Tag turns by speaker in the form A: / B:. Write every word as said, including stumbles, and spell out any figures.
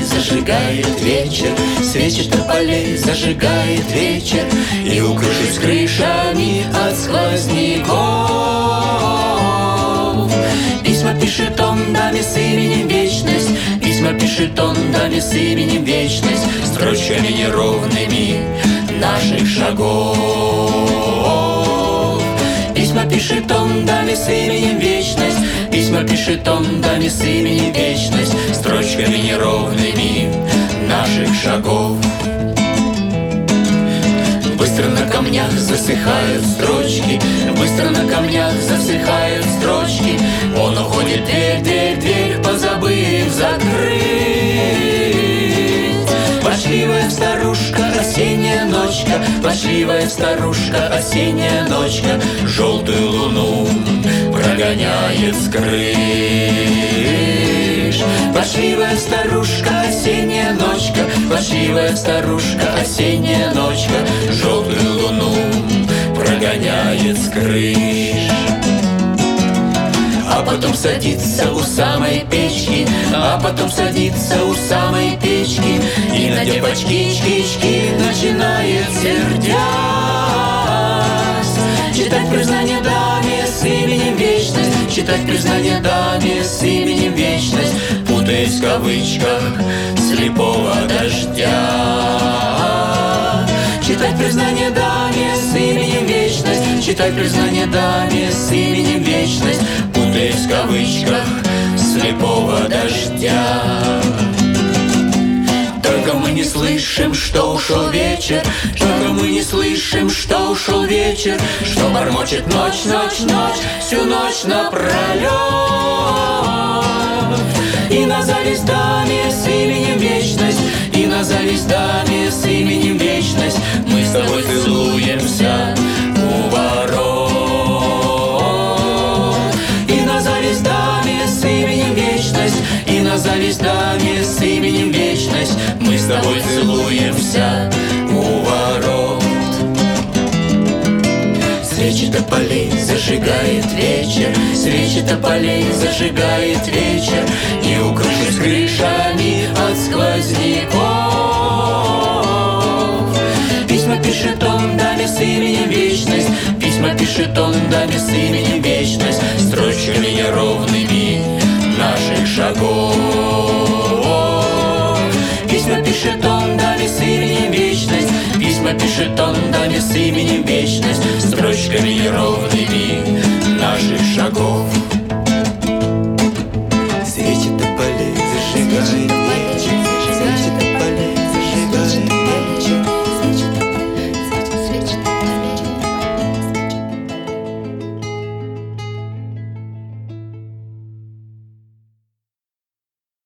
A: зажигает вечер, свечи тополей зажигает вечер, и укрывшись крышами от сквозняков. Письма пишет он даме с именем вечность, письма пишет он даме с именем вечность, строчками неровными наших шагов. Письма пишет он даме с именем вечность, письма пишет он даме с именем вечность, строчками неровными наших шагов. Быстро на камнях засыхают строчки, быстро на камнях засыхают строчки. Он уходит, дверь, дверь, дверь, позабыв закрыть. Плачливая старушка, осенняя ночка, плачливая старушка, осенняя ночка, желтую луну прогоняет с крыш. Плачливая старушка, осенняя ночка, плачливая старушка, осенняя ночка, желтую луну прогоняет с крыш. А потом садится у самой печки, а потом садится у самой печки, и, надев очки, очки, начинает сердясь читать признание даме с именем вечность, читать признание даме с именем вечность, путаясь в кавычках слепого дождя. Читать признание даме с именем вечность, читать признание даме с именем вечность, путаясь в кавычках слепого дождя. Только мы не слышим, что ушел вечер, только мы не слышим, что ушел вечер, что бормочет ночь, ночь, ночь, всю ночь напролет. И на зависть даме с именем вечность, и на зависть даме с именем вечность, мы с тобой целуемся у ворот. И на зависть даме с именем вечность, и на зависть даме с именем вечность, мы с тобой целуемся у ворот. Свечи тополей зажигает вечер, свечи тополей зажигает вечер, и, укрывшись крышами от сквозняков. Письма пишет он даме с именем вечность, письма пишет он даме с именем вечность, строчками неровными наших шагов. Письма пишет он даме с именем вечность, письма пишет он даме с именем вечность, строчками неровными